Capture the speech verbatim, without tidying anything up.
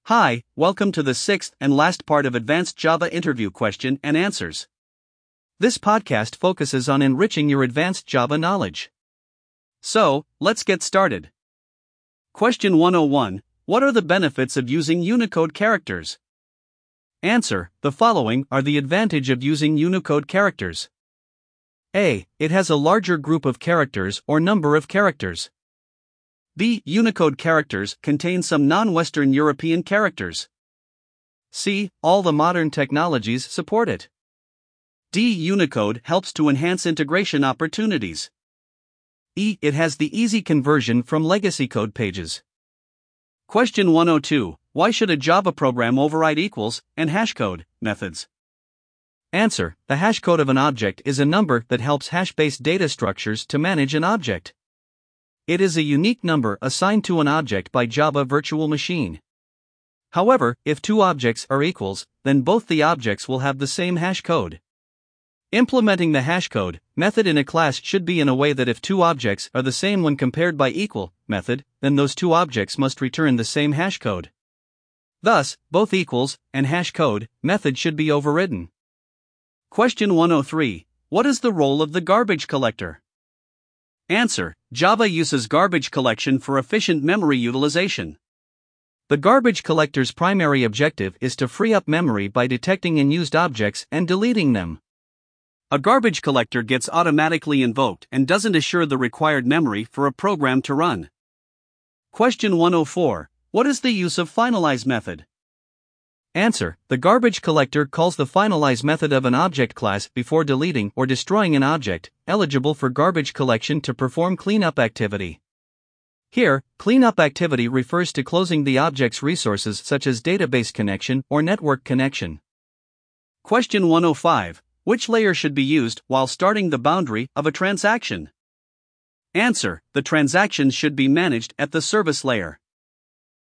Hi, welcome to the sixth and last part of Advanced Java Interview Question and Answers. This podcast focuses on enriching your advanced Java knowledge. So, let's get started. Question one oh one. What are the benefits of using Unicode characters? Answer: the following are the advantage of using Unicode characters. A. It has a larger group of characters or number of characters. B. Unicode characters contain some non-Western European characters. C. All the modern technologies support it. D. Unicode helps to enhance integration opportunities. E. It has the easy conversion from legacy code pages. Question one oh two. Why should a Java program override equals and hashcode methods? Answer: the hashcode of an object is a number that helps hash-based data structures to manage an object. It is a unique number assigned to an object by Java Virtual Machine. However, if two objects are equals, then both the objects will have the same hash code. Implementing the hashcode method in a class should be in a way that if two objects are the same when compared by equal method, then those two objects must return the same hashcode. Thus, both equals and hashcode method should be overridden. Question one oh three. What is the role of the garbage collector? Answer: Java uses garbage collection for efficient memory utilization. The garbage collector's primary objective is to free up memory by detecting unused objects and deleting them. A garbage collector gets automatically invoked and doesn't assure the required memory for a program to run. Question one oh four. What is the use of finalize method? Answer: the garbage collector calls the finalize method of an object class before deleting or destroying an object eligible for garbage collection to perform cleanup activity. Here, cleanup activity refers to closing the object's resources such as database connection or network connection. Question one oh five. Which layer should be used while starting the boundary of a transaction? Answer: the transaction should be managed at the service layer.